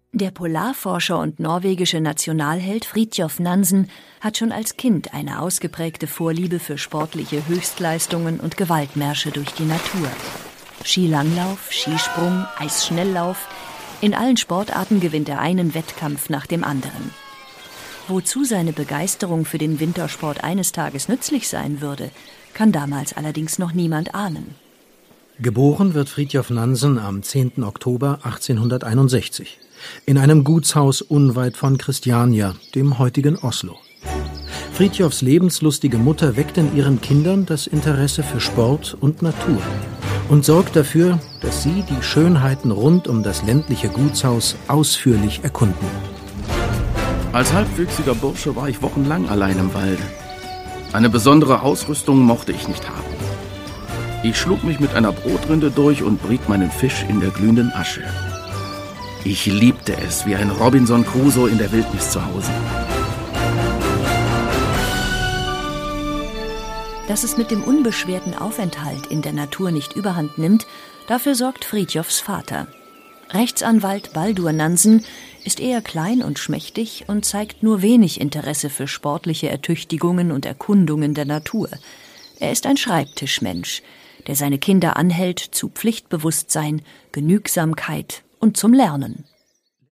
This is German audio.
Der Polarforscher und norwegische Nationalheld Fridtjof Nansen hat schon als Kind eine ausgeprägte Vorliebe für sportliche Höchstleistungen und Gewaltmärsche durch die Natur. Skilanglauf, Skisprung, Eisschnelllauf – in allen Sportarten gewinnt er einen Wettkampf nach dem anderen. Wozu seine Begeisterung für den Wintersport eines Tages nützlich sein würde, kann damals allerdings noch niemand ahnen. Geboren wird Fridtjof Nansen am 10. Oktober 1861 in einem Gutshaus unweit von Kristiania, dem heutigen Oslo. Fridtjofs lebenslustige Mutter weckt in ihren Kindern das Interesse für Sport und Natur und sorgt dafür, dass sie die Schönheiten rund um das ländliche Gutshaus ausführlich erkunden. Als halbwüchsiger Bursche war ich wochenlang allein im Walde. Eine besondere Ausrüstung mochte ich nicht haben. Ich schlug mich mit einer Brotrinde durch und briet meinen Fisch in der glühenden Asche. Ich liebte es, wie ein Robinson Crusoe in der Wildnis zu Hause. Dass es mit dem unbeschwerten Aufenthalt in der Natur nicht überhand nimmt, dafür sorgt Fridtjofs Vater. Rechtsanwalt Baldur Nansen ist eher klein und schmächtig und zeigt nur wenig Interesse für sportliche Ertüchtigungen und Erkundungen der Natur. Er ist ein Schreibtischmensch, der seine Kinder anhält zu Pflichtbewusstsein, Genügsamkeit und zum Lernen.